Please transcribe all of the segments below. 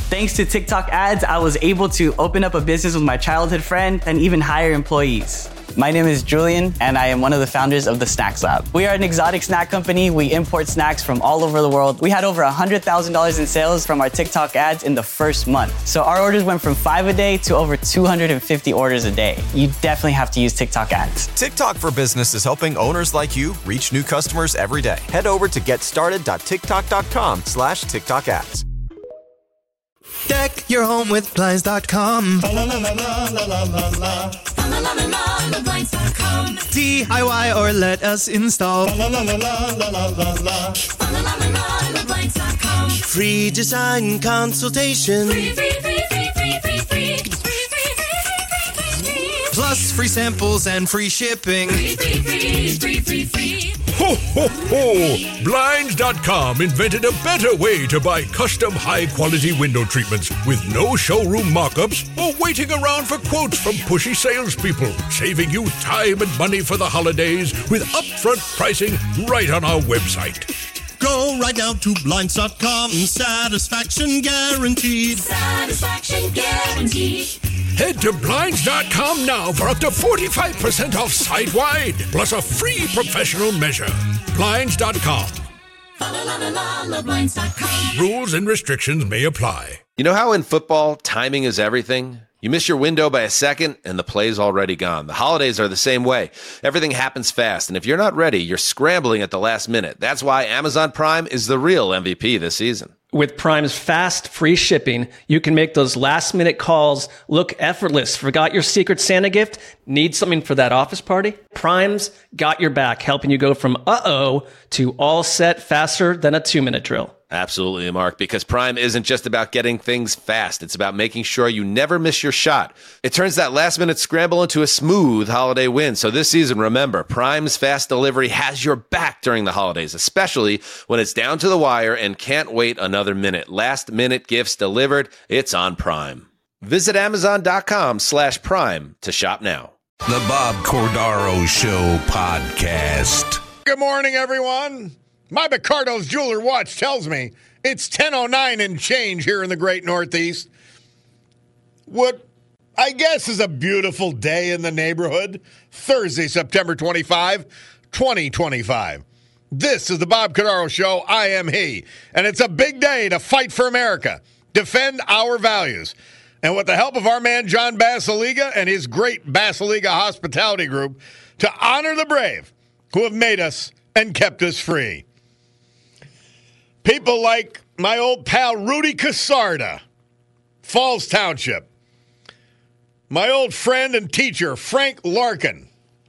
Thanks to TikTok ads, I was able to open up a business with my childhood friend and even hire employees. My name is Julian, and I am one of the founders of the Snacks Lab. We are an exotic snack company. We import snacks from all over the world. We had over $100,000 in sales from our TikTok ads in the first month. So our orders went from 5 a day to over 250 orders a day. You definitely have to use TikTok ads. TikTok for Business is helping owners like you reach new customers every day. Head over to getstarted.tiktok.com/TikTok ads. Deck your home with Blinds.com. DIY or let us install. Free design consultation. Plus free samples and free shipping. Ho, ho, ho! Blinds.com invented a better way to buy custom high-quality window treatments with no showroom mock-ups or waiting around for quotes from pushy salespeople, saving you time and money for the holidays with upfront pricing right on our website. Go right now to Blinds.com. Satisfaction guaranteed. Satisfaction guaranteed. Head to Blinds.com now for up to 45% off site-wide, plus a free professional measure. Blinds.com. Blinds.com. Rules and restrictions may apply. You know how in football, timing is everything? You miss your window by a second, and the play's already gone. The holidays are the same way. Everything happens fast, and if you're not ready, you're scrambling at the last minute. That's why Amazon Prime is the real MVP this season. With Prime's fast, free shipping, you can make those last-minute calls look effortless. Forgot your Secret Santa gift? Need something for that office party? Prime's got your back, helping you go from uh-oh to all set faster than a 2-minute drill. Absolutely, Mark, because Prime isn't just about getting things fast. It's about making sure you never miss your shot. It turns that last-minute scramble into a smooth holiday win. So this season, remember, Prime's fast delivery has your back during the holidays, especially when it's down to the wire and can't wait another minute. Last-minute gifts delivered, it's on Prime. Visit Amazon.com/Prime to shop now. The Bob Cordaro Show podcast. Good morning, everyone. My Picardo's Jeweler watch tells me it's 10:09 and change here in the great Northeast. What I guess is a beautiful day in the neighborhood. Thursday, September 25, 2025. This is the Bob Cordaro Show. I am he. And it's a big day to fight for America, defend our values. And with the help of our man John Basiliga and his great Basiliga Hospitality Group, to honor the brave who have made us and kept us free. People like my old pal Rudy Casarda, Falls Township. My old friend and teacher Frank Larkin.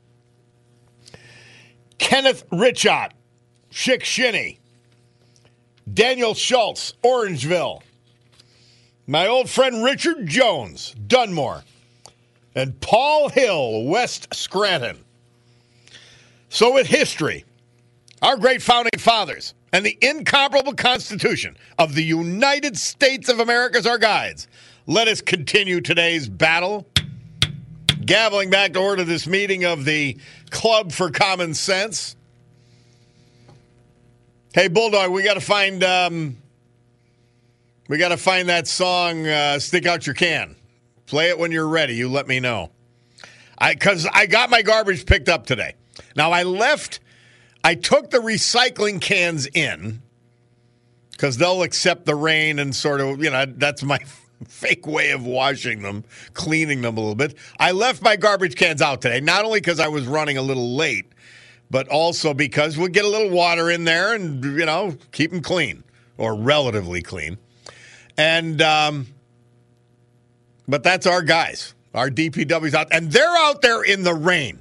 Kenneth Richot, Chick-Shinny. Daniel Schultz, Orangeville. My old friend Richard Jones, Dunmore. And Paul Hill, West Scranton. So with history, our great founding fathers, and the incomparable Constitution of the United States of America as our guides, let us continue today's battle. Gaveling back to order this meeting of the Club for Common Sense. Hey, Bulldog, we got to find that song, Stick Out Your Can. Play it when you're ready. You let me know. Because I got my garbage picked up today. Now, I took the recycling cans in because they'll accept the rain and sort of, that's my fake way of washing them, cleaning them a little bit. I left my garbage cans out today, not only because I was running a little late, but also because we'll get a little water in there and, keep them clean or relatively clean. And, but that's our guys, our DPW's out, and they're out there in the rain.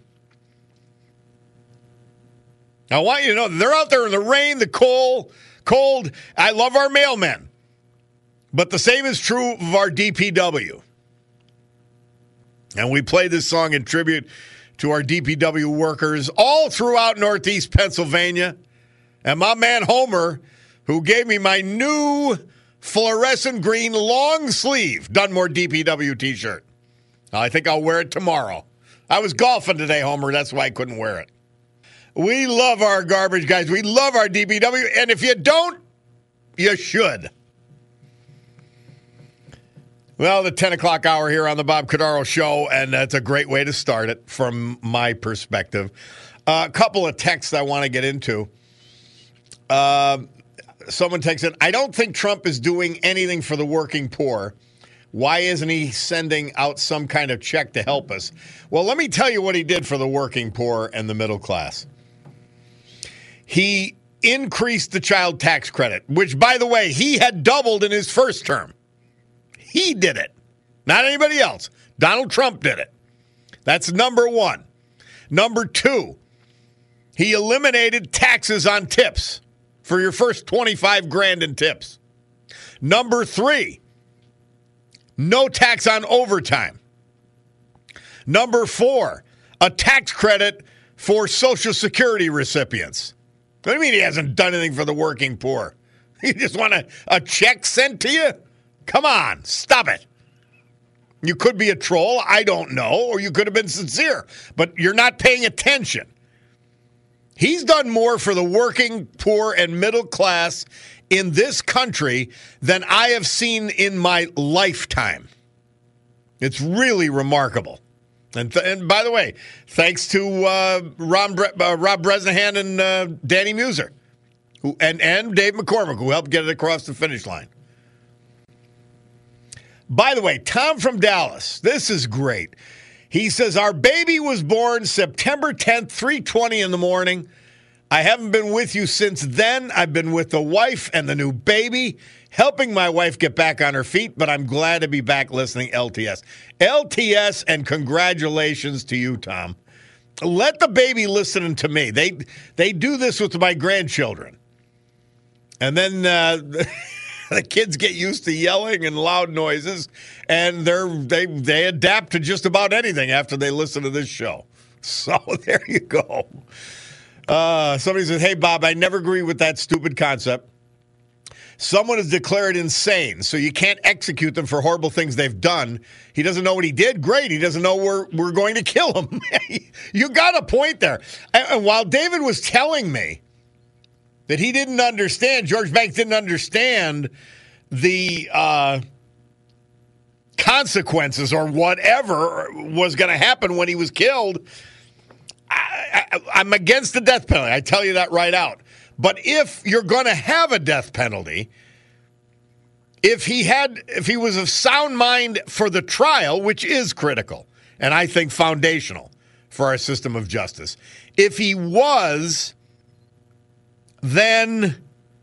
I want you to know they're out there in the rain, the cold. I love our mailmen. But the same is true of our DPW. And we play this song in tribute to our DPW workers all throughout Northeast Pennsylvania. And my man Homer, who gave me my new fluorescent green long sleeve Dunmore DPW t-shirt. I think I'll wear it tomorrow. I was golfing today, Homer. That's why I couldn't wear it. We love our garbage guys. We love our DPW. And if you don't, you should. Well, the 10 o'clock hour here on the Bob Cordaro Show, and that's a great way to start it from my perspective. A couple of texts I want to get into. Someone texted, I don't think Trump is doing anything for the working poor. Why isn't he sending out some kind of check to help us? Well, let me tell you what he did for the working poor and the middle class. He increased the child tax credit, which, by the way, he had doubled in his first term. He did it, not anybody else. Donald Trump did it. That's number one. Number two, he eliminated taxes on tips for your first $25,000 in tips. Number three, no tax on overtime. Number four, a tax credit for Social Security recipients. What do you mean he hasn't done anything for the working poor? You just want a check sent to you? Come on, stop it. You could be a troll, I don't know, or you could have been sincere, but you're not paying attention. He's done more for the working poor and middle class in this country than I have seen in my lifetime. It's really remarkable. And by the way, thanks to Rob Bresnahan and Danny Muser and Dave McCormick, who helped get it across the finish line. By the way, Tom from Dallas, this is great. He says, our baby was born September 10th, 3:20 in the morning. I haven't been with you since then. I've been with the wife and the new baby, helping my wife get back on her feet, but I'm glad to be back listening LTS. LTS, and congratulations to you, Tom. Let the baby listen to me. They do this with my grandchildren. And then the kids get used to yelling and loud noises, and they adapt to just about anything after they listen to this show. So there you go. Somebody says, hey, Bob, I never agree with that stupid concept. Someone is declared insane, so you can't execute them for horrible things they've done. He doesn't know what he did. Great. He doesn't know we're going to kill him. You got a point there. And while David was telling me that he didn't understand, George Banks didn't understand the consequences or whatever was going to happen when he was killed, I'm against the death penalty. I tell you that right out. But if you're going to have a death penalty, if he was of sound mind for the trial, which is critical and I think foundational for our system of justice, if he was, then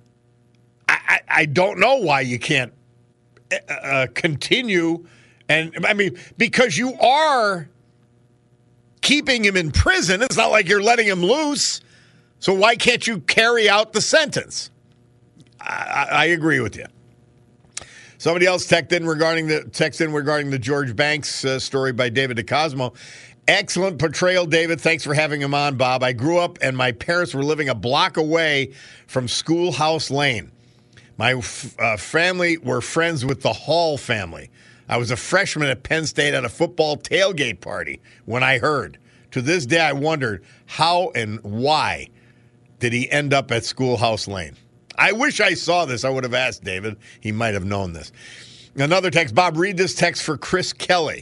I don't know why you can't continue. And I mean, because you are keeping him in prison. It's not like you're letting him loose. So why can't you carry out the sentence? I agree with you. Somebody else texted in regarding the George Banks story by David DeCosmo. Excellent portrayal, David. Thanks for having him on, Bob. I grew up and my parents were living a block away from Schoolhouse Lane. My family were friends with the Hall family. I was a freshman at Penn State at a football tailgate party when I heard. To this day, I wondered how and why did he end up at Schoolhouse Lane. I wish I saw this. I would have asked David. He might have known this. Another text. Bob, read this text for Chris Kelly.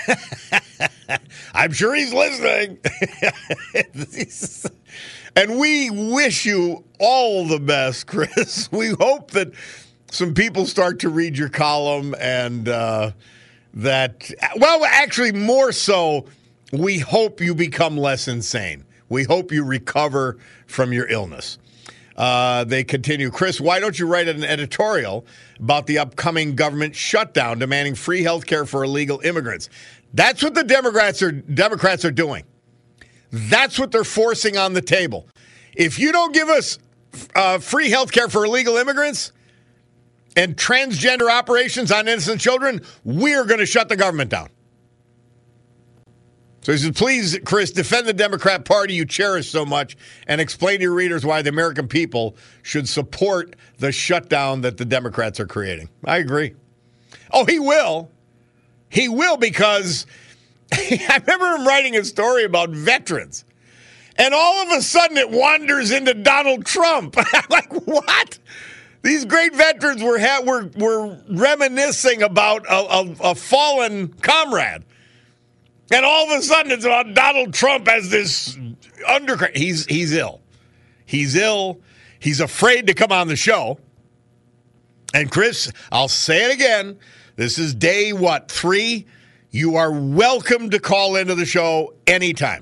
I'm sure he's listening. And we wish you all the best, Chris. We hope that some people start to read your column and actually more so, we hope you become less insane. We hope you recover from your illness. They continue. Chris, why don't you write an editorial about the upcoming government shutdown demanding free health care for illegal immigrants? That's what the Democrats are doing. That's what they're forcing on the table. If you don't give us free health care for illegal immigrants and transgender operations on innocent children, we're going to shut the government down. So he said, please, Chris, defend the Democrat Party you cherish so much and explain to your readers why the American people should support the shutdown that the Democrats are creating. I agree. Oh, he will. He will, because I remember him writing a story about veterans. And all of a sudden it wanders into Donald Trump. I'm like, what? These great veterans were reminiscing about a fallen comrade. And all of a sudden, it's about Donald Trump as this undercurrent. He's ill. He's ill. He's afraid to come on the show. And Chris, I'll say it again. This is day, 3? You are welcome to call into the show anytime.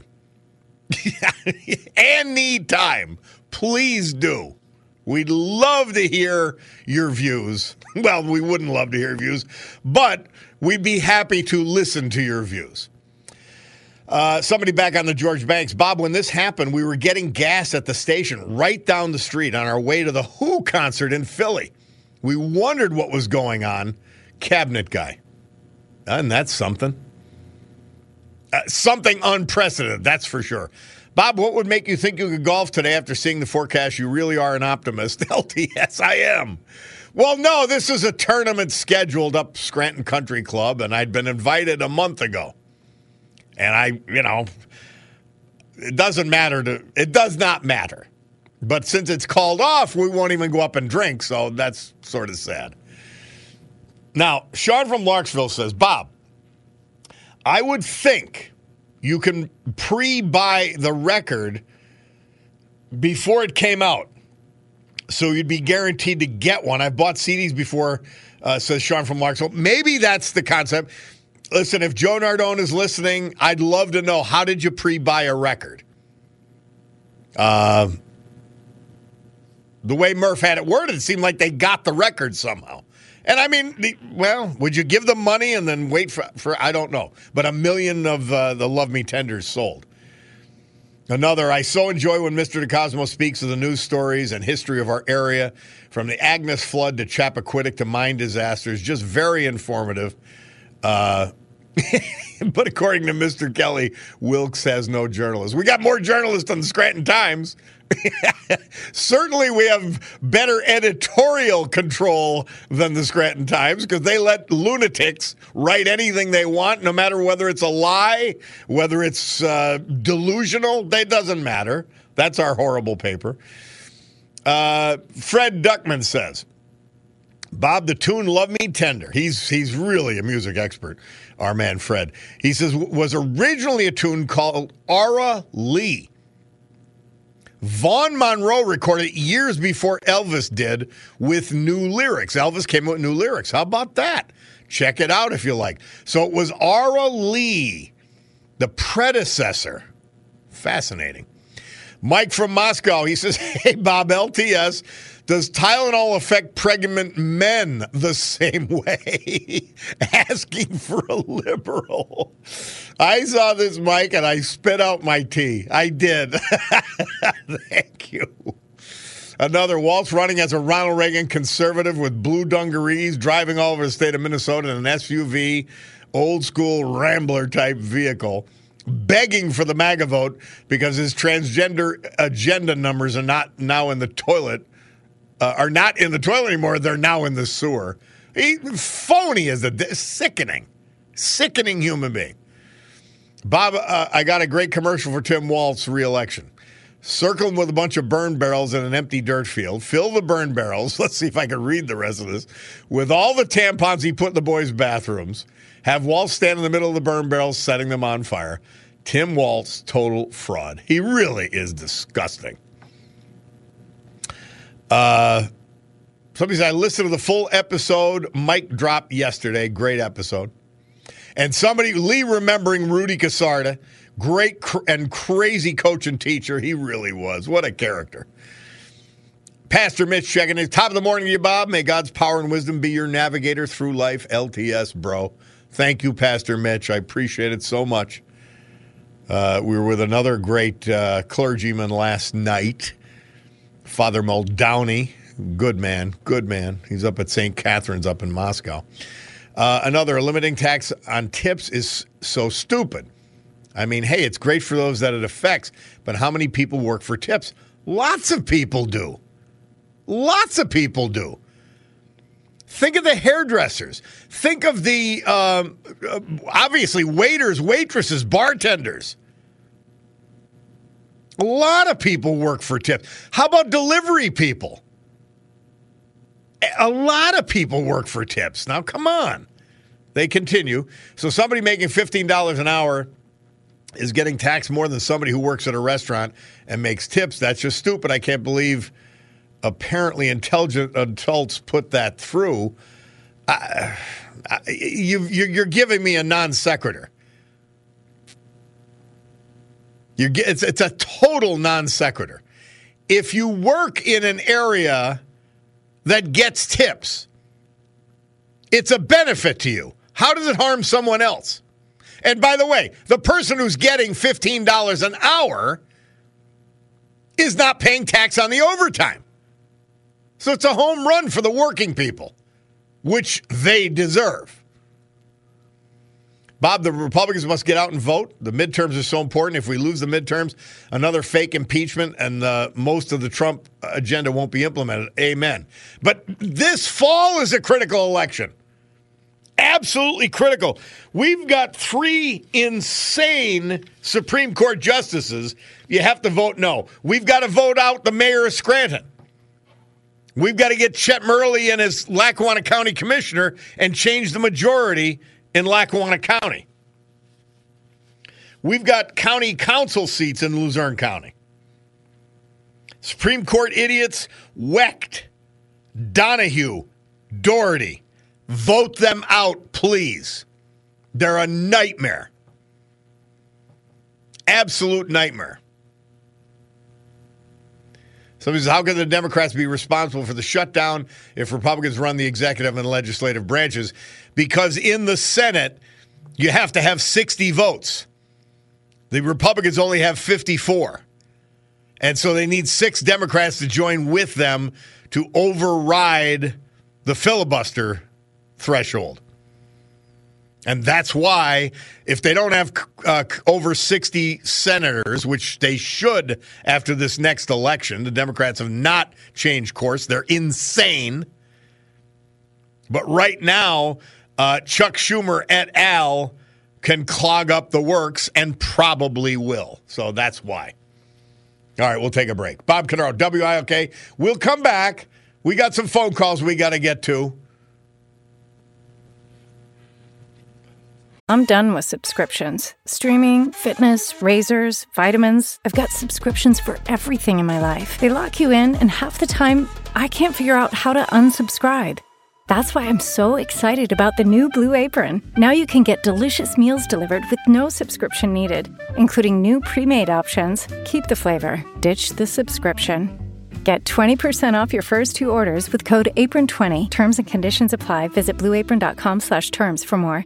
Anytime. Please do. We'd love to hear your views. Well, we wouldn't love to hear your views, but we'd be happy to listen to your views. Somebody back on the George Banks. Bob, when this happened, we were getting gas at the station right down the street on our way to the Who concert in Philly. We wondered what was going on. Cabinet guy. And that's something. Something unprecedented, that's for sure. Bob, what would make you think you could golf today after seeing the forecast? You really are an optimist. LTS, I am. Well, no, this is a tournament scheduled up Scranton Country Club, and I'd been invited a month ago. And it does not matter. But since it's called off, we won't even go up and drink, so that's sort of sad. Now, Sean from Larksville says, Bob, I would think you can pre-buy the record before it came out, so you'd be guaranteed to get one. I've bought CDs before, says Sean from Larksville. Maybe that's the concept. Listen, if Joe Nardone is listening, I'd love to know, how did you pre-buy a record? The way Murph had it worded, it seemed like they got the record somehow. And I mean, would you give them money and then wait for I don't know. But 1 million of the Love Me Tenders sold. Another, I so enjoy when Mr. DeCosmo speaks of the news stories and history of our area, from the Agnes flood to Chappaquiddick to mine disasters. Just very informative. But according to Mr. Kelly, Wilkes has no journalists. We got more journalists than the Scranton Times. Certainly we have better editorial control than the Scranton Times, because they let lunatics write anything they want, no matter whether it's a lie, whether it's delusional. It doesn't matter. That's our horrible paper. Fred Duckman says, Bob, the tune Love Me Tender, he's really a music expert, our man Fred. He says, was originally a tune called Aura Lee. Vaughn Monroe recorded it years before Elvis did with new lyrics. Elvis came with new lyrics. How about that? Check it out if you like. So it was Aura Lee, the predecessor. Fascinating. Mike from Moscow, he says, hey, Bob, LTS, does Tylenol affect pregnant men the same way? Asking for a liberal. I saw this, Mike, and I spit out my tea. I did. Thank you. Another, Walt's running as a Ronald Reagan conservative with blue dungarees, driving all over the state of Minnesota in an SUV, old school Rambler type vehicle, begging for the MAGA vote because his transgender agenda numbers are not now in the toilet. Are not in the toilet anymore. They're now in the sewer. Phony is a sickening human being. Bob, I got a great commercial for Tim Walt's reelection. Circle him with a bunch of burn barrels in an empty dirt field. Fill the burn barrels. Let's see if I can read the rest of this. With all the tampons he put in the boys' bathrooms. Have Waltz stand in the middle of the burn barrels, setting them on fire. Tim Waltz, total fraud. He really is disgusting. Somebody said, I listened to the full episode. Mike dropped yesterday. Great episode. And somebody, Lee, remembering Rudy Casarda, great and crazy coach and teacher. He really was. What a character. Pastor Mitch checking in. Top of the morning to you, Bob. May God's power and wisdom be your navigator through life. LTS, bro. Thank you, Pastor Mitch. I appreciate it so much. We were with another great clergyman last night, Father Muldowney. Good man. He's up at St. Catherine's up in Moscow. Another, limiting tax on tips is so stupid. I mean, hey, it's great for those that it affects, but how many people work for tips? Lots of people do. Think of the hairdressers. Think of the, obviously, waiters, waitresses, bartenders. A lot of people work for tips. How about delivery people? A lot of people work for tips. Now, come on. They continue. So somebody making $15 an hour is getting taxed more than somebody who works at a restaurant and makes tips. That's just stupid. I can't believe apparently intelligent adults put that through. You're giving me a non sequitur. It's a total non sequitur. If you work in an area that gets tips, it's a benefit to you. How does it harm someone else? And by the way, the person who's getting $15 an hour is not paying tax on the overtime. So it's a home run for the working people, which they deserve. Bob, the Republicans must get out and vote. The midterms are so important. If we lose the midterms, another fake impeachment and most of the Trump agenda won't be implemented. Amen. But this fall is a critical election. Absolutely critical. We've got 3 insane Supreme Court justices. You have to vote no. We've got to vote out the mayor of Scranton. We've got to get Chet Murley and his Lackawanna County commissioner and change the majority in Lackawanna County. We've got county council seats in Luzerne County. Supreme Court idiots, Wecht, Donahue, Doherty. Vote them out, please. They're a nightmare. Absolute nightmare. Somebody says, how can the Democrats be responsible for the shutdown if Republicans run the executive and legislative branches? Because in the Senate, you have to have 60 votes. The Republicans only have 54. And so they need 6 Democrats to join with them to override the filibuster threshold. And that's why, if they don't have over 60 senators, which they should after this next election, the Democrats have not changed course. They're insane. But right now, Chuck Schumer et al. Can clog up the works and probably will. So that's why. All right, we'll take a break. Bob Cannaro, WILK. We'll come back. We got some phone calls we got to get to. I'm done with subscriptions. Streaming, fitness, razors, vitamins. I've got subscriptions for everything in my life. They lock you in, and half the time, I can't figure out how to unsubscribe. That's why I'm so excited about the new Blue Apron. Now you can get delicious meals delivered with no subscription needed, including new pre-made options. Keep the flavor, ditch the subscription. Get 20% off your first 2 orders with code APRON20. Terms and conditions apply. Visit blueapron.com/terms for more.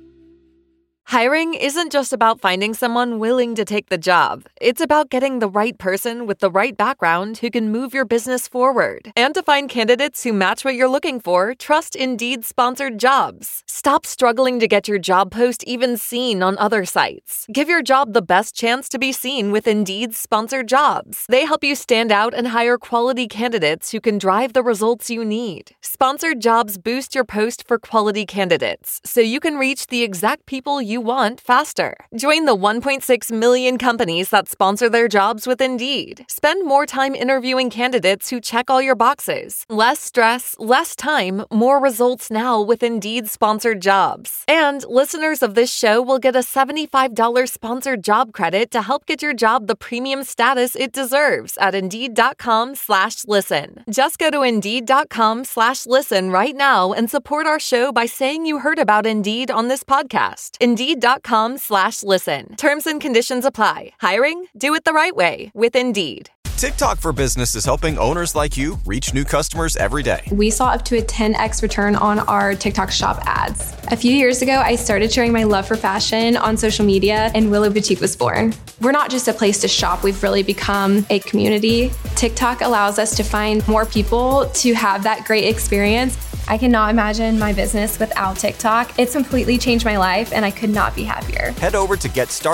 Hiring isn't just about finding someone willing to take the job. It's about getting the right person with the right background who can move your business forward. And to find candidates who match what you're looking for, trust Indeed sponsored jobs. Stop struggling to get your job post even seen on other sites. Give your job the best chance to be seen with Indeed sponsored jobs. They help you stand out and hire quality candidates who can drive the results you need. Sponsored jobs boost your post for quality candidates, so you can reach the exact people you want faster. Join the 1.6 million companies that sponsor their jobs with Indeed. Spend more time interviewing candidates who check all your boxes. Less stress, less time, more results now with Indeed sponsored jobs. And listeners of this show will get a $75 sponsored job credit to help get your job the premium status it deserves at Indeed.com/listen. Just go to Indeed.com/listen right now and support our show by saying you heard about Indeed on this podcast. Indeed.com/listen. Terms and conditions apply. Hiring? Do it the right way with Indeed. TikTok for Business is helping owners like you reach new customers every day. We saw up to a 10x return on our TikTok shop ads. A few years ago, I started sharing my love for fashion on social media, and Willow Boutique was born. We're not just a place to shop, we've really become a community. TikTok allows us to find more people to have that great experience. I cannot imagine my business without TikTok. It's completely changed my life, and I could not be happier. Head over to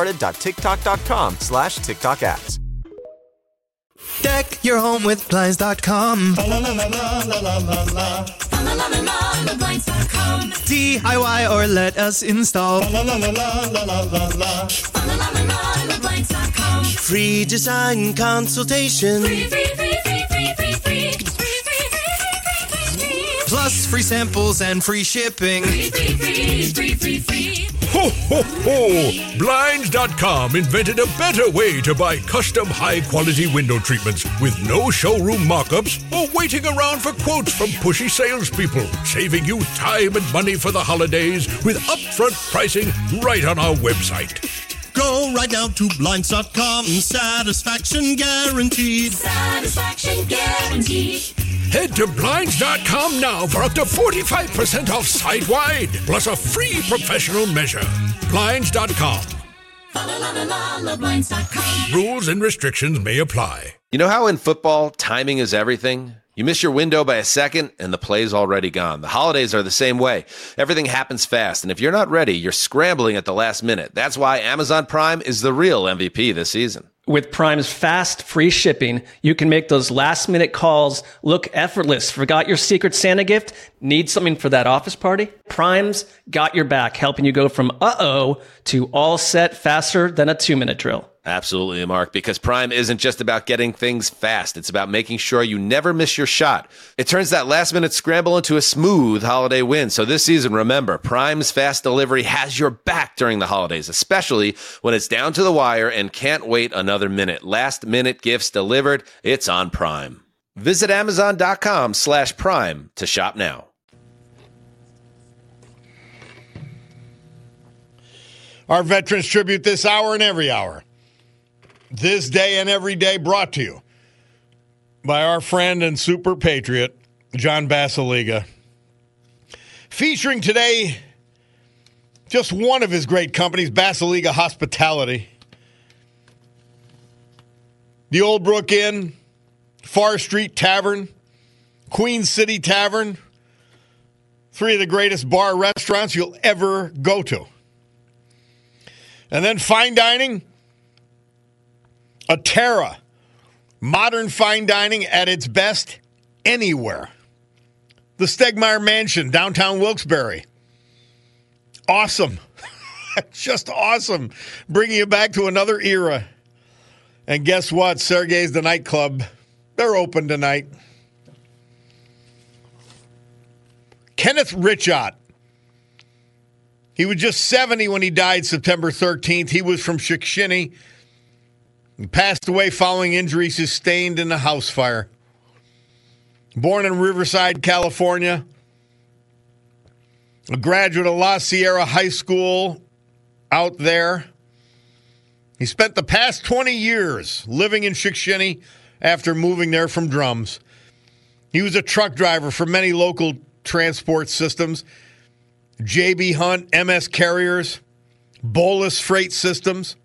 getstarted.tiktok.com/TikTok ads. Deck your home with Blinds.com. DIY or let us install. Free design consultation. Plus free samples and free shipping. Free. Ho, ho, ho! Blinds.com invented a better way to buy custom high-quality window treatments with no showroom mock-ups or waiting around for quotes from pushy salespeople, saving you time and money for the holidays with upfront pricing right on our website. Go right now to Blinds.com. Satisfaction guaranteed. Satisfaction guaranteed. Head to Blinds.com now for up to 45% off site-wide, plus a free professional measure. Blinds.com. Blinds.com. Rules and restrictions may apply. You know how in football, timing is everything? You miss your window by a second, and the play's already gone. The holidays are the same way. Everything happens fast, and if you're not ready, you're scrambling at the last minute. That's why Amazon Prime is the real MVP this season. With Prime's fast, free shipping, you can make those last-minute calls look effortless. Forgot your Secret Santa gift? Need something for that office party? Prime's got your back, helping you go from uh-oh to all set faster than a 2-minute drill. Absolutely, Mark, because Prime isn't just about getting things fast. It's about making sure you never miss your shot. It turns that last-minute scramble into a smooth holiday win. So this season, remember, Prime's fast delivery has your back during the holidays, especially when it's down to the wire and can't wait another minute. Last-minute gifts delivered, it's on Prime. Visit Amazon.com/Prime to shop now. Our Veterans Tribute this hour and every hour. This day and every day brought to you by our friend and super patriot, John Basiliga. Featuring today just one of his great companies, Basiliga Hospitality. The Old Brook Inn, Far Street Tavern, Queen City Tavern, 3 of the greatest bar restaurants you'll ever go to. And then fine dining, Atera, modern fine dining at its best anywhere. The Stegmeyer Mansion, downtown Wilkes-Barre. Awesome. Just awesome. Bringing you back to another era. And guess what? Sergei's the nightclub. They're open tonight. Kenneth Richot. He was just 70 when he died September 13th. He was from Shikshini. He passed away following injuries sustained in a house fire. Born in Riverside, California. A graduate of La Sierra High School out there. He spent the past 20 years living in Shikshini after moving there from Drums. He was a truck driver for many local transport systems. J.B. Hunt, MS Carriers, Bolus Freight Systems.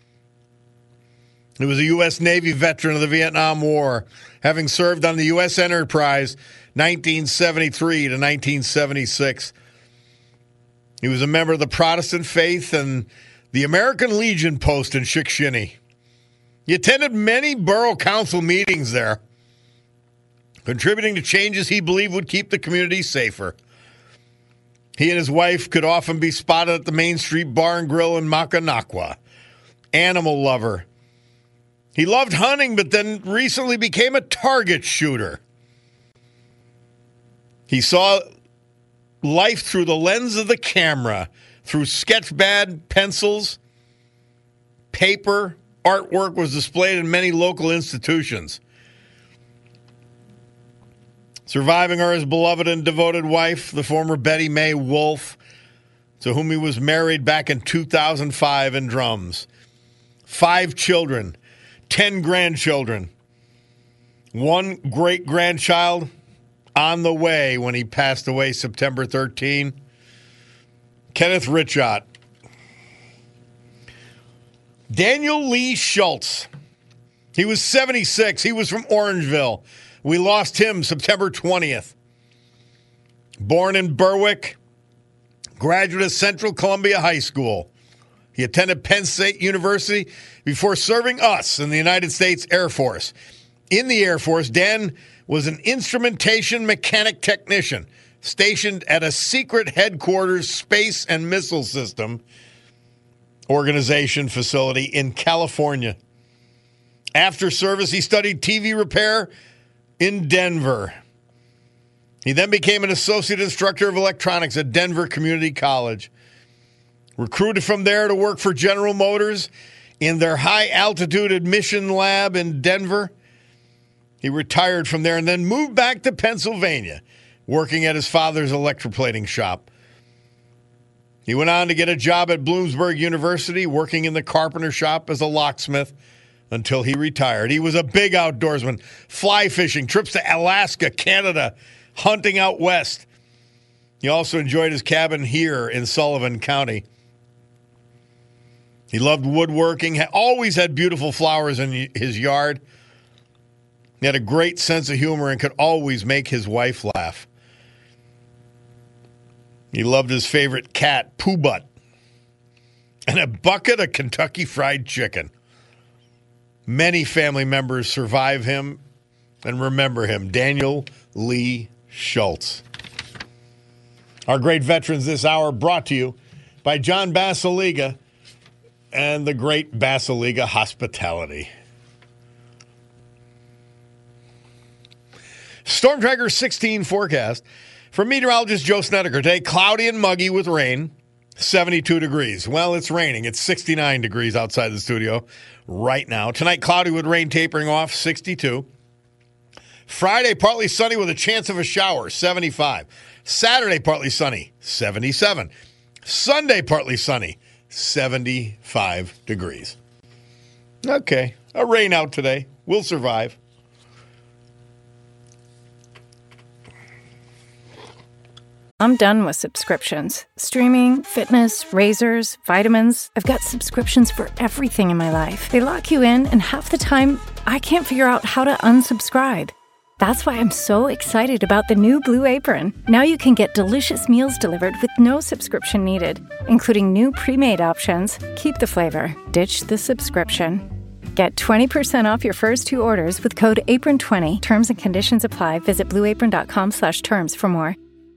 He was a U.S. Navy veteran of the Vietnam War, having served on the U.S. Enterprise 1973 to 1976. He was a member of the Protestant faith and the American Legion post in Shikshini. He attended many borough council meetings there, contributing to changes he believed would keep the community safer. He and his wife could often be spotted at the Main Street Bar and Grill in Macanaqua. Animal lover. He loved hunting, but then recently became a target shooter. He saw life through the lens of the camera, through sketchpad, pencils, paper. Artwork was displayed in many local institutions. Surviving are his beloved and devoted wife, the former Betty Mae Wolf, to whom he was married back in 2005 in Drums. 5 children, 10 grandchildren, 1 great-grandchild on the way when he passed away September 13. Kenneth Richot. Daniel Lee Schultz. He was 76. He was from Orangeville. We lost him September 20th. Born in Berwick, graduate of Central Columbia High School. He attended Penn State University before serving us in the United States Air Force. In the Air Force, Dan was an instrumentation mechanic technician stationed at a secret headquarters space and missile system organization facility in California. After service, he studied TV repair in Denver. He then became an associate instructor of electronics at Denver Community College. Recruited from there to work for General Motors in their high-altitude admission lab in Denver. He retired from there and then moved back to Pennsylvania, working at his father's electroplating shop. He went on to get a job at Bloomsburg University, working in the carpenter shop as a locksmith until he retired. He was a big outdoorsman, fly fishing, trips to Alaska, Canada, hunting out west. He also enjoyed his cabin here in Sullivan County. He loved woodworking, always had beautiful flowers in his yard. He had a great sense of humor and could always make his wife laugh. He loved his favorite cat, Pooh Butt, and a bucket of Kentucky Fried Chicken. Many family members survive him and remember him, Daniel Lee Schultz. Our great veterans this hour brought to you by John Basiliga and the great Basiliga Hospitality. Storm Tracker 16 forecast from meteorologist Joe Snedeker. Today, cloudy and muggy with rain, 72 degrees. Well, it's raining. It's 69 degrees outside the studio right now. Tonight, cloudy with rain tapering off, 62. Friday, partly sunny with a chance of a shower, 75. Saturday, partly sunny, 77. Sunday, partly sunny, 75 degrees. Okay, a rain out today. We'll survive. I'm done with subscriptions. Streaming, fitness, razors, vitamins. I've got subscriptions for everything in my life. They lock you in, and half the time, I can't figure out how to unsubscribe. That's why I'm so excited about the new Blue Apron. Now you can get delicious meals delivered with no subscription needed, including new pre-made options. Keep the flavor, ditch the subscription. Get 20% off your first 2 orders with code APRON20. Terms and conditions apply. Visit blueapron.com/terms for more.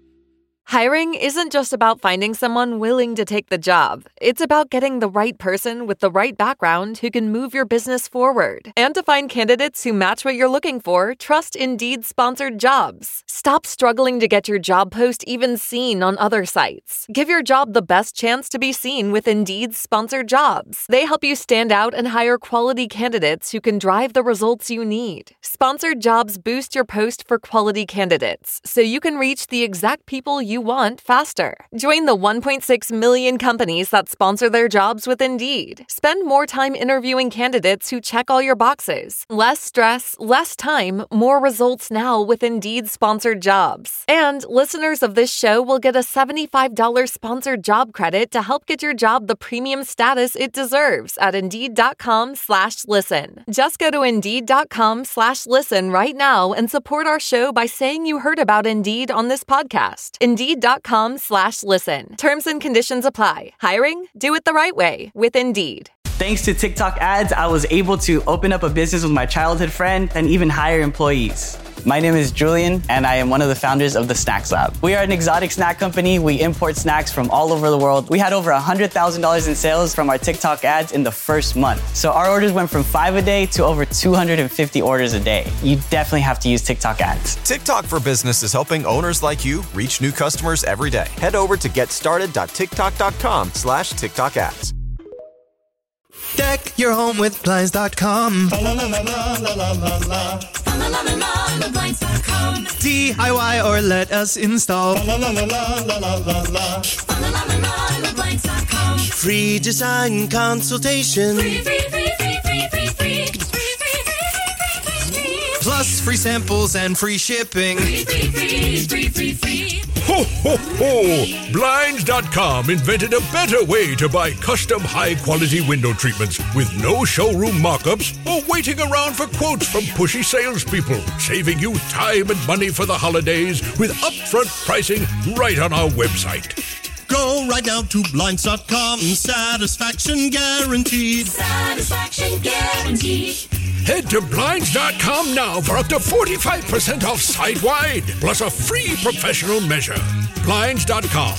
Hiring isn't just about finding someone willing to take the job. It's about getting the right person with the right background who can move your business forward. And to find candidates who match what you're looking for, trust Indeed-sponsored jobs. Stop struggling to get your job post even seen on other sites. Give your job the best chance to be seen with Indeed-sponsored jobs. They help you stand out and hire quality candidates who can drive the results you need. Sponsored jobs boost your post for quality candidates, so you can reach the exact people you want faster. Join the 1.6 million companies that sponsor their jobs with Indeed. Spend more time interviewing candidates who check all your boxes. Less stress, less time, more results now with Indeed-sponsored jobs. And listeners of this show will get a $75 sponsored job credit to help get your job the premium status it deserves at Indeed.com/listen. Just go to Indeed.com/listen right now and support our show by saying you heard about Indeed on this podcast. Indeed.com/listen. Terms and conditions apply. Hiring? Do it the right way with Indeed. Thanks to TikTok ads, I was able to open up a business with my childhood friend and even hire employees. My name is Julian, and I am one of the founders of the Snacks Lab. We are an exotic snack company. We import snacks from all over the world. We had over $100,000 in sales from our TikTok ads in the first month. So our orders went from 5 a day to over 250 orders a day. You definitely have to use TikTok ads. TikTok for Business is helping owners like you reach new customers every day. Head over to getstarted.tiktok.com/TikTok ads. Deck your home with Blinds.com. DIY or let us install. Free design consultation. Plus free samples and free shipping. Ho, ho, ho! Blinds.com invented a better way to buy custom high-quality window treatments with no showroom mock-ups or waiting around for quotes from pushy salespeople, saving you time and money for the holidays with upfront pricing right on our website. Go right now to Blinds.com. Satisfaction guaranteed. Satisfaction guaranteed. Head to Blinds.com now for up to 45% off site-wide, plus a free professional measure. Blinds.com.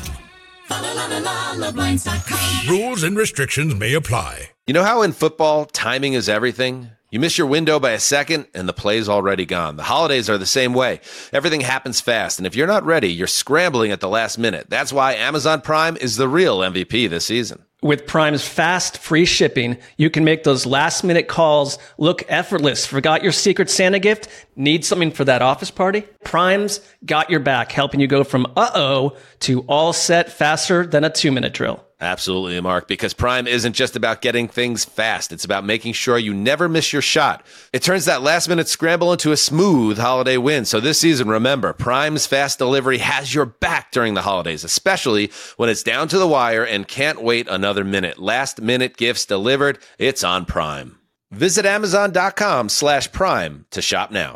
Blinds.com. Rules and restrictions may apply. You know how in football, timing is everything? You miss your window by a second, and the play's already gone. The holidays are the same way. Everything happens fast, and if you're not ready, you're scrambling at the last minute. That's why Amazon Prime is the real MVP this season. With Prime's fast, free shipping, you can make those last-minute calls look effortless. Forgot your Secret Santa gift? Need something for that office party? Prime's got your back, helping you go from uh-oh to all set faster than a 2-minute drill. Absolutely, Mark, because Prime isn't just about getting things fast. It's about making sure you never miss your shot. It turns that last-minute scramble into a smooth holiday win. So this season, remember, Prime's fast delivery has your back during the holidays, especially when it's down to the wire and can't wait another minute. Last-minute gifts delivered, it's on Prime. Visit Amazon.com/Prime to shop now.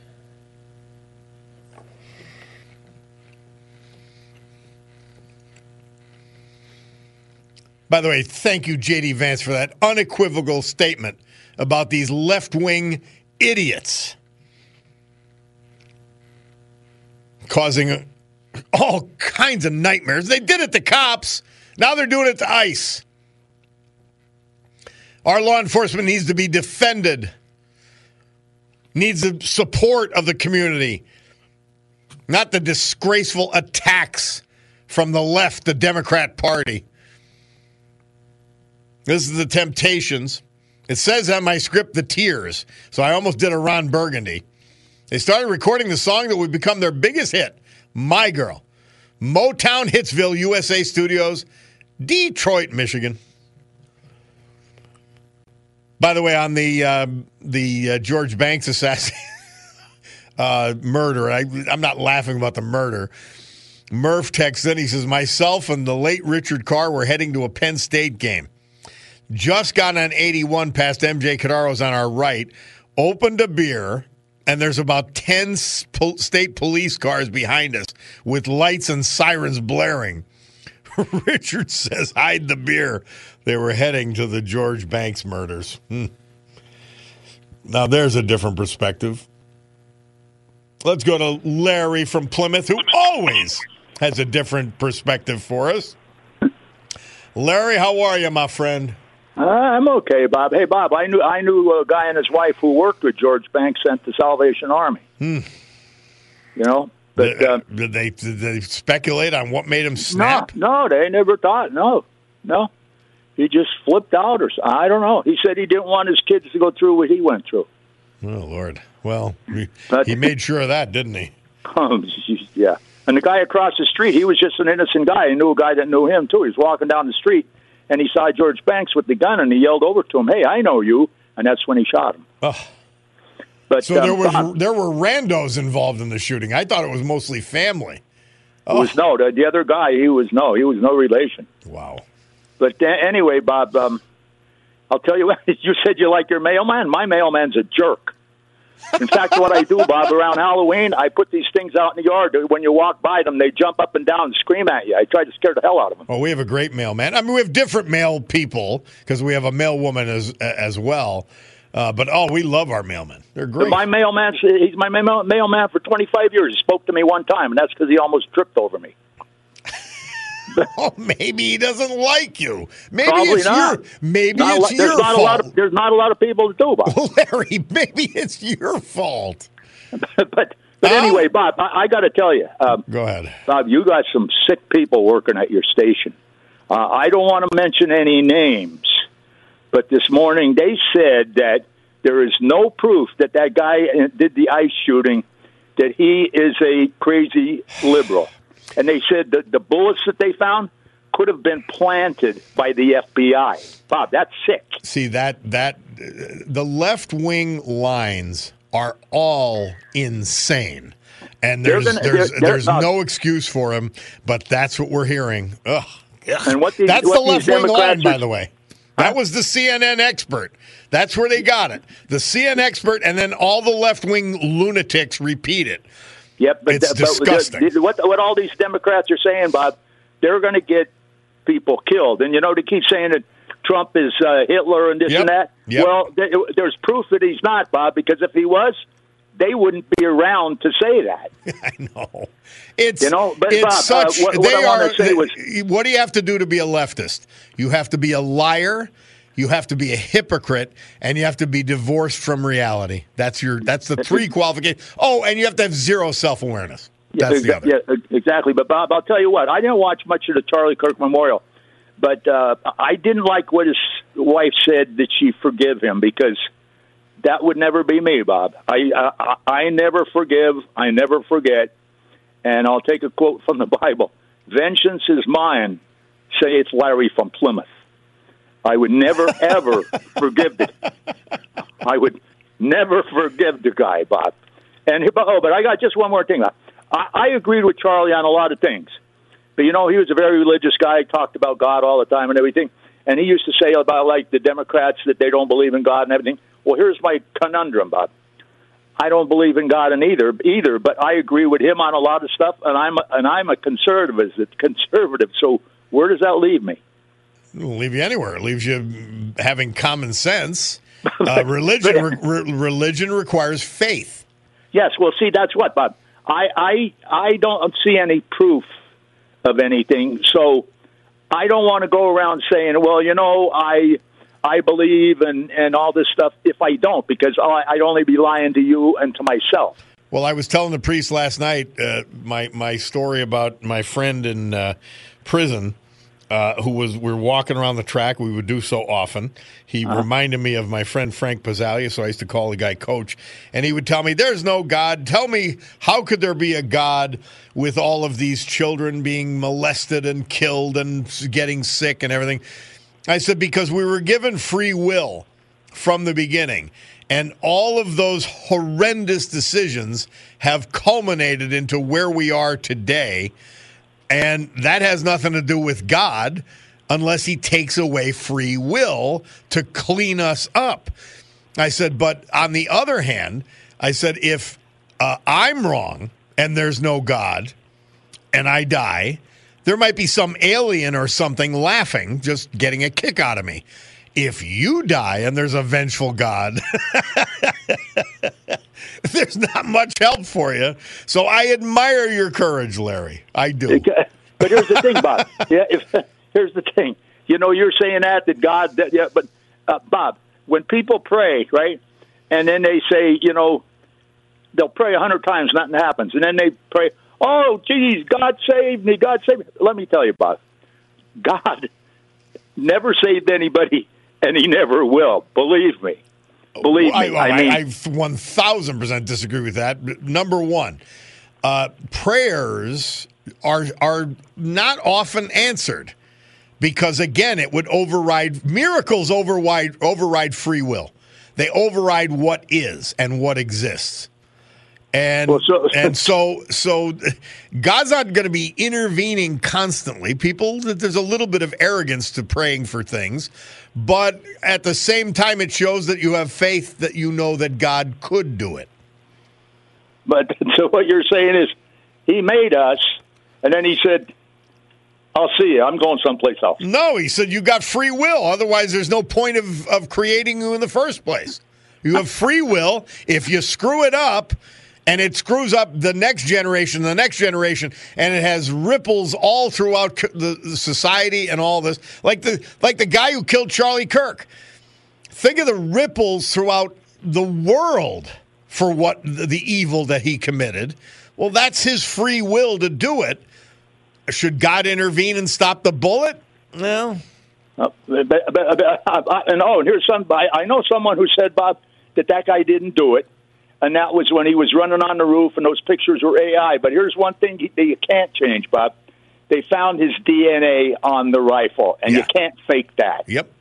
By the way, thank you, J.D. Vance, for that unequivocal statement about these left-wing idiots causing all kinds of nightmares. They did it to cops. Now they're doing it to ICE. Our law enforcement needs to be defended, needs the support of the community, not the disgraceful attacks from the left, the Democrat Party. This is the Temptations. It says on my script, The Tears, so I almost did a Ron Burgundy. They started recording the song that would become their biggest hit, My Girl. Motown Hitsville, USA Studios, Detroit, Michigan. By the way, on the George Banks assassin murder, I'm not laughing about the murder. Murph texts in, he says, myself and the late Richard Carr were heading to a Penn State game. Just got on 81 past MJ Cadaro's on our right, opened a beer, and there's about 10 state police cars behind us with lights and sirens blaring. Richard says, hide the beer. They were heading to the George Banks murders. Now, there's a different perspective. Let's go to Larry from Plymouth, who always has a different perspective for us. Larry, how are you, my friend? I'm okay, Bob. Hey, Bob, I knew a guy and his wife who worked with George Banks, sent to Salvation Army. You know, but did they speculate on what made him snap? No, they never thought. No, he just flipped out, or I don't know. He said he didn't want his kids to go through what he went through. Oh Lord! Well, he made sure of that, didn't he? Yeah. And the guy across the street, he was just an innocent guy. He knew a guy that knew him too. He was walking down the street. And he saw George Banks with the gun, and he yelled over to him, hey, I know you. And that's when he shot him. Oh. But, so there were randos involved in the shooting. I thought it was mostly family. Oh. The other guy, he was no relation. Wow. But anyway, Bob, I'll tell you what, you said you like your mailman. My mailman's a jerk. In fact, what I do, Bob, around Halloween, I put these things out in the yard. When you walk by them, they jump up and down and scream at you. I try to scare the hell out of them. Well, we have a great mailman. I mean, we have different mail people because we have a mail woman as well. But we love our mailmen. They're great. My mailman, he's my mailman for 25 years. He spoke to me one time, and that's because he almost tripped over me. Maybe he doesn't like you. Maybe Probably it's not. It's your fault. There's not a lot of people to do about it. Larry, maybe it's your fault. But anyway, Bob, I got to tell you. Go ahead. Bob, you got some sick people working at your station. I don't want to mention any names, but this morning they said that there is no proof that guy did the ICE shooting, that he is a crazy liberal. And they said that the bullets that they found could have been planted by the FBI. Bob, that's sick. See, that the left-wing lines are all insane. And there's no excuse for them, but that's what we're hearing. Ugh. And that's the left-wing line, by the way. That was the CNN expert. That's where they got it. The CNN expert, and then all the left-wing lunatics repeat it. Yep, but it's disgusting. What all these Democrats are saying, Bob, they're going to get people killed. And, they keep saying that Trump is Hitler and this and that. Yep. Well, there's proof that he's not, Bob, because if he was, they wouldn't be around to say that. I know. But Bob, such, what I want to say was, what do you have to do to be a leftist? You have to be a liar. you have to be a hypocrite, and you have to be divorced from reality. That's the three qualifications. Oh, and you have to have zero self-awareness. That's the other. Yeah, exactly. But Bob, I'll tell you what. I didn't watch much of the Charlie Kirk Memorial, but I didn't like what his wife said that she forgive him, because that would never be me, Bob. I never forgive. I never forget. And I'll take a quote from the Bible. Vengeance is mine, saith Larry from Plymouth. I would never, ever forgive it. I would never forgive the guy, Bob. But I got just one more thing. I agreed with Charlie on a lot of things. But, he was a very religious guy, talked about God all the time and everything. And he used to say about, like, the Democrats, that they don't believe in God and everything. Well, here's my conundrum, Bob. I don't believe in God either, but I agree with him on a lot of stuff, and I'm a conservative. So where does that leave me? It won't leave you anywhere. It leaves you having common sense. Religion requires faith. Yes, well, see, that's what, Bob. I don't see any proof of anything, so I don't want to go around saying, well, I believe and all this stuff if I don't, because I'd only be lying to you and to myself. Well, I was telling the priest last night my story about my friend in prison we're walking around the track. We would do so often. He reminded me of my friend Frank Pizzalia, so I used to call the guy Coach, and he would tell me, there's no God. Tell me, how could there be a God with all of these children being molested and killed and getting sick and everything? I said, because we were given free will from the beginning, and all of those horrendous decisions have culminated into where we are today, and that has nothing to do with God unless he takes away free will to clean us up. I said, but on the other hand, I said, if I'm wrong and there's no God and I die, there might be some alien or something laughing, just getting a kick out of me. If you die and there's a vengeful God, there's not much help for you. So I admire your courage, Larry. I do. But here's the thing, Bob. Here's the thing. You're saying that God, but Bob, when people pray, right, and then they say, they'll pray 100 times, nothing happens, and then they pray, oh, geez, God saved me, God saved me. Let me tell you, Bob, God never saved anybody, and he never will. Believe me. Believe me. I 1,000% disagree with that. Number one, prayers are not often answered because, again, it would miracles override free will. They override what is and what exists. And so God's not going to be intervening constantly. There's a little bit of arrogance to praying for things, but at the same time, it shows that you have faith that you know that God could do it. But so what you're saying is he made us, and then he said, I'll see you. I'm going someplace else. No, he said you got free will. Otherwise, there's no point of creating you in the first place. You have free will. If you screw it up, and it screws up the next generation, and it has ripples all throughout the society and all this. Like the guy who killed Charlie Kirk. Think of the ripples throughout the world for what the evil that he committed. Well, that's his free will to do it. Should God intervene and stop the bullet? No. And here's I know someone who said, Bob, that guy didn't do it. And that was when he was running on the roof, and those pictures were AI. But here's one thing that you can't change, Bob. They found his DNA on the rifle, and you can't fake that. Yep.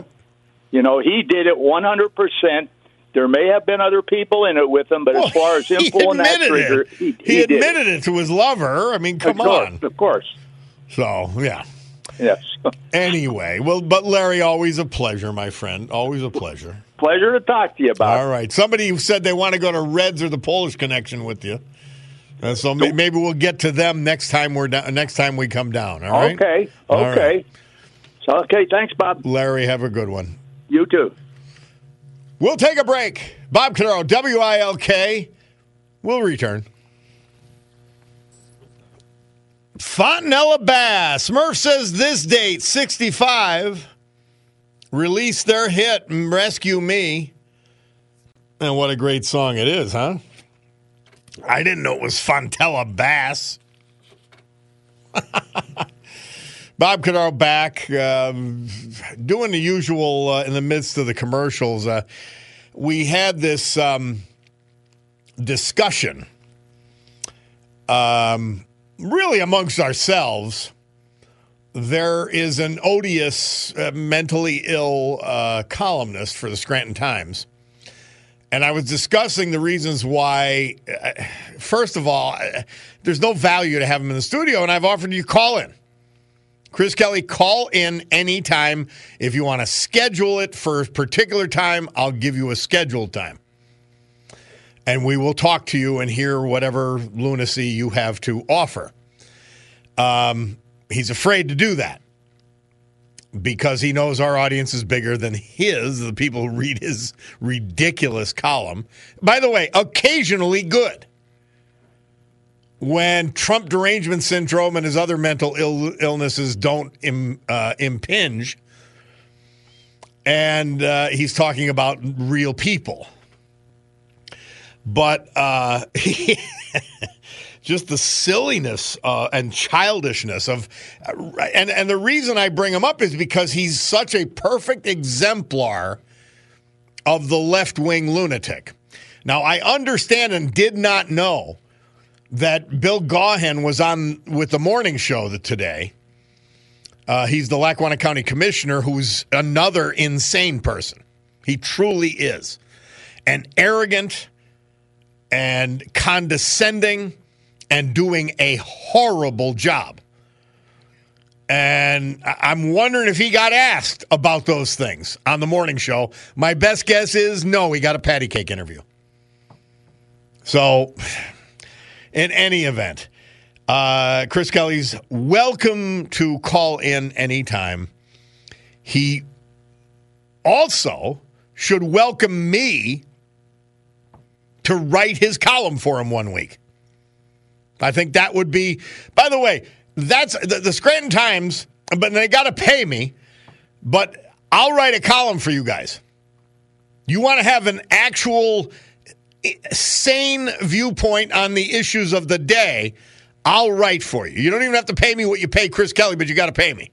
He did it 100%. There may have been other people in it with him, but as far as him pulling that trigger, he admitted it to his lover. I mean, come on. Of course. So, yeah. Yes. Anyway, but Larry, always a pleasure, my friend. Always a pleasure. Pleasure to talk to you about. All right. Somebody said they want to go to Reds or the Polish Connection with you. So maybe we'll get to them next time next time we come down. All right. Okay. Right. So, thanks, Bob. Larry, have a good one. You too. We'll take a break. Bob Cordaro, WILK. We'll return. Fontanella Bass. Murph says this date, 65. released their hit, Rescue Me. And what a great song it is, huh? I didn't know it was Fontella Bass. Bob Cordaro back, doing the usual in the midst of the commercials. We had this discussion, really amongst ourselves. There is an odious, mentally ill columnist for the Scranton Times. And I was discussing the reasons why, first of all, there's no value to have him in the studio, and I've offered you to call in. Chris Kelly, call in anytime. If you want to schedule it for a particular time, I'll give you a scheduled time. And we will talk to you and hear whatever lunacy you have to offer. He's afraid to do that because he knows our audience is bigger than the people who read his ridiculous column. By the way, occasionally good. When Trump derangement syndrome and his other mental illnesses don't impinge. And he's talking about real people. But just the silliness and childishness of, and the reason I bring him up is because he's such a perfect exemplar of the left-wing lunatic. Now, I understand and did not know that Bill Gaughan was on with the morning show today. He's the Lackawanna County Commissioner, who's another insane person. He truly is. And arrogant and condescending and doing a horrible job. And I'm wondering if he got asked about those things on the morning show. My best guess is no, he got a patty cake interview. So, in any event, Chris Kelly's welcome to call in anytime. He also should welcome me to write his column for him one week. I think that would be, by the way, that's the Scranton Times, but they got to pay me, but I'll write a column for you guys. You want to have an actual sane viewpoint on the issues of the day, I'll write for you. You don't even have to pay me what you pay Chris Kelly, but you got to pay me.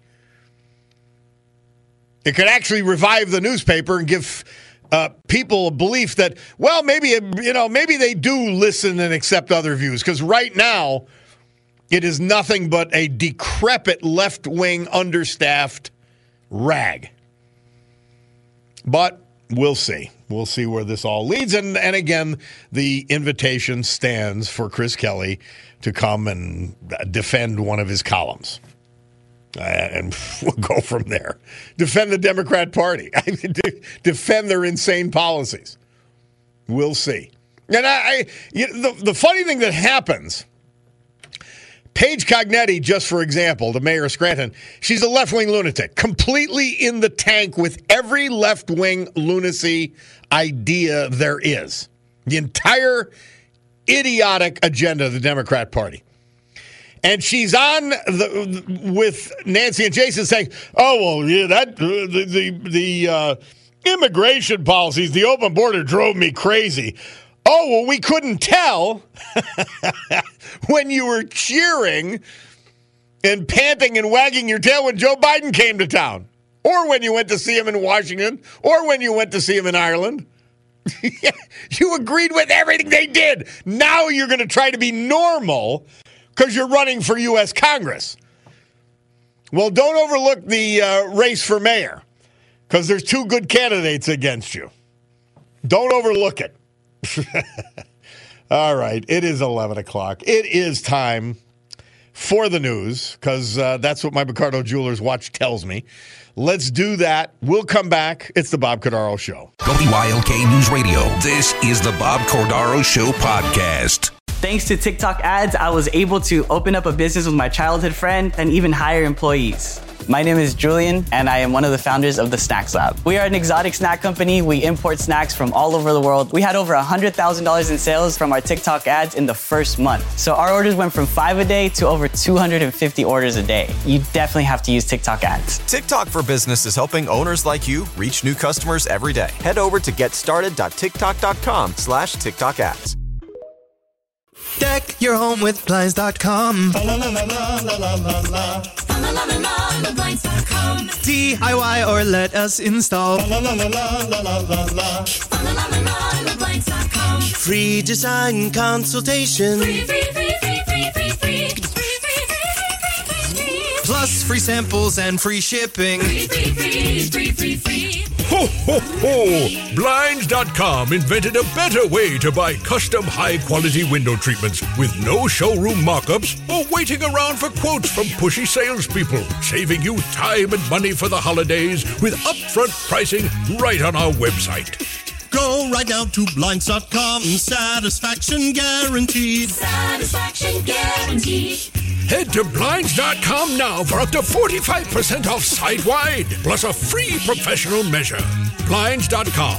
It could actually revive the newspaper and give people a belief that, well, maybe they do listen and accept other views. Because right now, it is nothing but a decrepit left-wing, understaffed rag. But we'll see. We'll see where this all leads. And again, the invitation stands for Chris Kelly to come and defend one of his columns. And we'll go from there. Defend the Democrat Party. Defend their insane policies. We'll see. And the funny thing that happens, Paige Cognetti, just for example, the mayor of Scranton, she's a left-wing lunatic, completely in the tank with every left-wing lunacy idea there is. The entire idiotic agenda of the Democrat Party. And she's on with Nancy and Jason saying, "Oh well, yeah, that the immigration policies, the open border drove me crazy." Oh well, we couldn't tell when you were cheering and panting and wagging your tail when Joe Biden came to town, or when you went to see him in Washington, or when you went to see him in Ireland. You agreed with everything they did. Now you're going to try to be normal because you're running for U.S. Congress. Well, don't overlook the race for mayor because there's two good candidates against you. Don't overlook it. All right, it is 11 o'clock. It is time for the news because that's what my Picardo Jewelers watch tells me. Let's do that. We'll come back. It's the Bob Cordaro Show. WILK News Radio. This is the Bob Cordaro Show podcast. Thanks to TikTok ads, I was able to open up a business with my childhood friend and even hire employees. My name is Julian, and I am one of the founders of the Snacks Lab. We are an exotic snack company. We import snacks from all over the world. We had over $100,000 in sales from our TikTok ads in the first month. So our orders went from 5 a day to over 250 orders a day. You definitely have to use TikTok ads. TikTok for Business is helping owners like you reach new customers every day. Head over to getstarted.tiktok.com/TikTok ads. Deck your home with Blinds.com. DIY or let us install. Free design consultation. Plus free samples and free shipping. Ho, ho, ho! Blinds.com invented a better way to buy custom high-quality window treatments with no showroom mock-ups or waiting around for quotes from pushy salespeople, saving you time and money for the holidays with upfront pricing right on our website. Go right now to Blinds.com. Satisfaction guaranteed. Satisfaction guaranteed. Head to Blinds.com now for up to 45% off site-wide, plus a free professional measure. Blinds.com.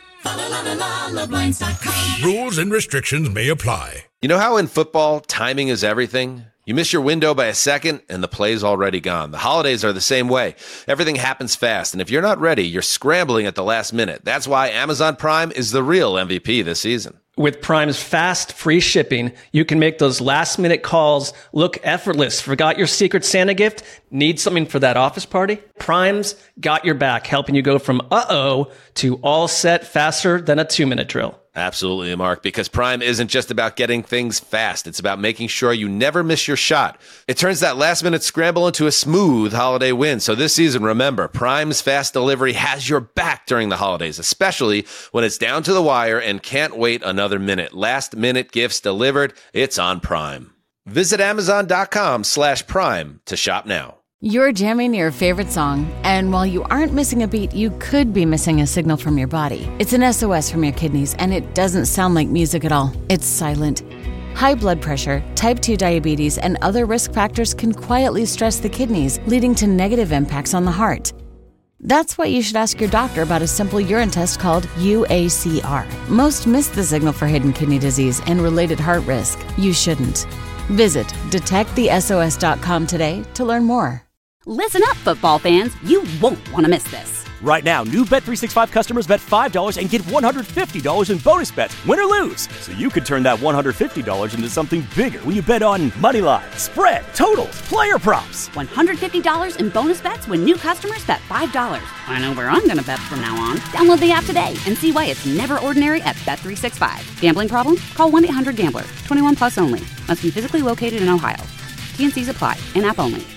Blinds.com. Rules and restrictions may apply. You know how in football, timing is everything? You miss your window by a second, and the play's already gone. The holidays are the same way. Everything happens fast, and if you're not ready, you're scrambling at the last minute. That's why Amazon Prime is the real MVP this season. With Prime's fast, free shipping, you can make those last-minute calls look effortless. Forgot your Secret Santa gift? Need something for that office party? Prime's got your back, helping you go from uh-oh to all set faster than a 2-minute drill. Absolutely, Mark, because Prime isn't just about getting things fast. It's about making sure you never miss your shot. It turns that last-minute scramble into a smooth holiday win. So this season, remember, Prime's fast delivery has your back during the holidays, especially when it's down to the wire and can't wait another minute. Last-minute gifts delivered, it's on Prime. Visit Amazon.com/Prime to shop now. You're jamming your favorite song, and while you aren't missing a beat, you could be missing a signal from your body. It's an SOS from your kidneys, and it doesn't sound like music at all. It's silent. High blood pressure, type 2 diabetes, and other risk factors can quietly stress the kidneys, leading to negative impacts on the heart. That's why you should ask your doctor about a simple urine test called UACR. Most miss the signal for hidden kidney disease and related heart risk. You shouldn't. Visit detectthesos.com today to learn more. Listen up, football fans. You won't want to miss this. Right now, new Bet365 customers bet $5 and get $150 in bonus bets, win or lose. So you could turn that $150 into something bigger when you bet on money line, spread, totals, player props. $150 in bonus bets when new customers bet $5. I know where I'm going to bet from now on. Download the app today and see why it's never ordinary at Bet365. Gambling problem? Call 1-800-GAMBLER. 21 plus only. Must be physically located in Ohio. T&Cs apply. In-app only.